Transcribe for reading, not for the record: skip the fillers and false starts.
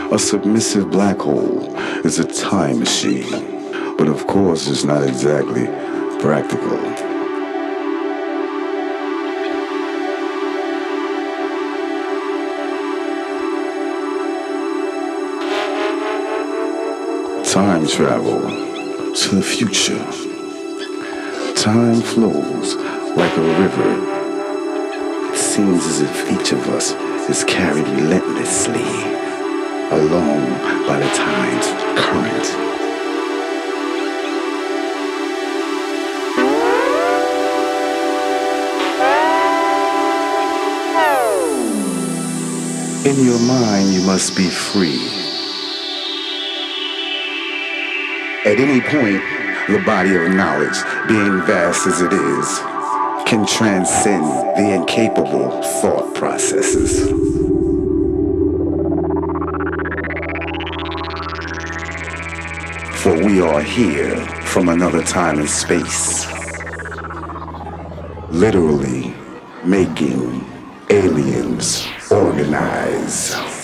A submissive black hole is a time machine, but of course it's not exactly practical. Time travel to the future. Time flows like a river. It seems as if each of us is carried relentlessly along by the time's current. In your mind, you must be free. At any point, the body of knowledge, being vast as it is, can transcend the incapable thought processes. For we are here from another time and space, literally making aliens organize.